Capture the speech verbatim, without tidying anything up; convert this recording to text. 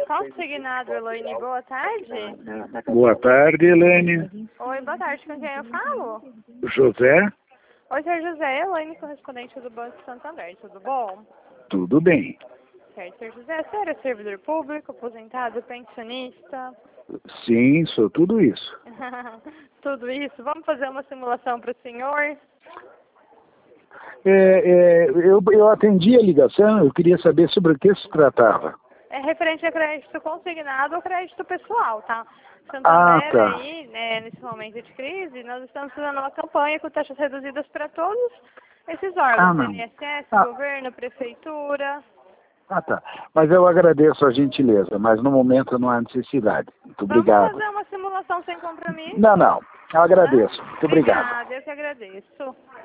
Consignado, Elaine, boa tarde. Boa tarde, Elaine. Oi, boa tarde, com quem eu falo? José? Oi, senhor José, Elaine, correspondente do Banco Santander, tudo bom? Tudo bem. Certo, senhor José, você era servidor público, aposentado, pensionista? Sim, sou tudo isso. Tudo isso, vamos fazer uma simulação para o senhor? É, é, eu, eu atendi a ligação, eu queria saber sobre o que se tratava. É referente a crédito consignado ou crédito pessoal, tá? Ah, Santander tá. aí, né, nesse momento de crise, nós estamos fazendo uma campanha com taxas reduzidas para todos esses órgãos, Ah, não. I N S S, Ah. governo, prefeitura. Ah, tá. Mas eu agradeço a gentileza, mas no momento não há necessidade. Muito Vamos obrigado. fazer uma simulação sem compromisso? Não, não. Eu agradeço. Tá? Muito obrigado. Obrigada, eu que agradeço.